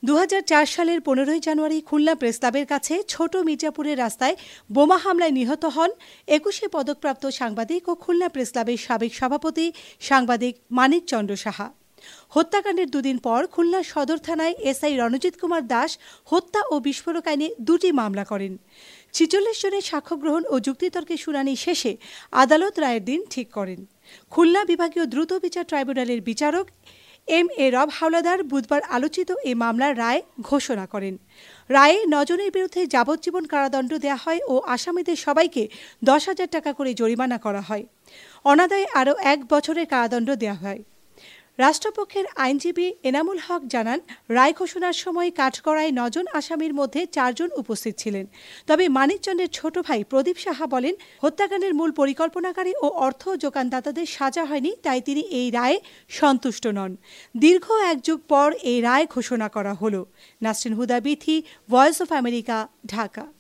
2004 সালের 15 জানুয়ারি খুলনা প্রেসক্লাবের কাছে ছোট মির্জাপুরের রাস্তায় বোমা হামলায় নিহত হন 21শে পদকপ্রাপ্ত সাংবাদিক ও খুলনা প্রেসক্লাবের সাবেক সভাপতি সাংবাদিক মানিক চন্দ্র সাহা। হত্যাকাণ্ডের দুদিন পর খুলনা সদর থানায় এসআই রণজিৎ কুমার দাস হত্যা ও বিস্ফোরক আইনে 2টি মামলা করেন। 46 জনের সাক্ষ্য গ্রহণ ও যুক্তিতর্কের শুনানি শেষে আদালত রায়ের দিন ঠিক করেন। খুলনা বিভাগীয় দ্রুত বিচার ট্রাইব্যুনালের বিচারক এম.এ. রব হাওলাদার বুধবার আলোচিত এ মামলার রায় ঘোষণা করেন। রায়ে 9 জনের বিরুদ্ধে যাবজ্জীবন কারাদণ্ড দেওয়া হয় ও আসামিদের সবাইকে 10,000 টাকা করে জরিমানা করা হয়। অনাদায়ে আরও 1 বছরের কারাদণ্ড দেওয়া হয়। রাষ্ট্রপক্ষের আইনজীবী এনামুল হক জানান, রায় ঘোষণার সময় কাঠগড়ায় 9 জন আসামির মধ্যে 4 জন উপস্থিত ছিলেন। তবে মানিকচন্দ্রের ছোট ভাই প্রদীপ সাহা বলেন, হত্যাকাণ্ডের মূল পরিকল্পনাকারী ও অর্থ যোগানদাতাদের সাজা হয়নি, তাই তিনি এই রায়ে সন্তুষ্ট নন। দীর্ঘ 1 যুগ পর এই রায় ঘোষণা করা হলো। Nasrin Huda Bithi, voice of America, Dhaka.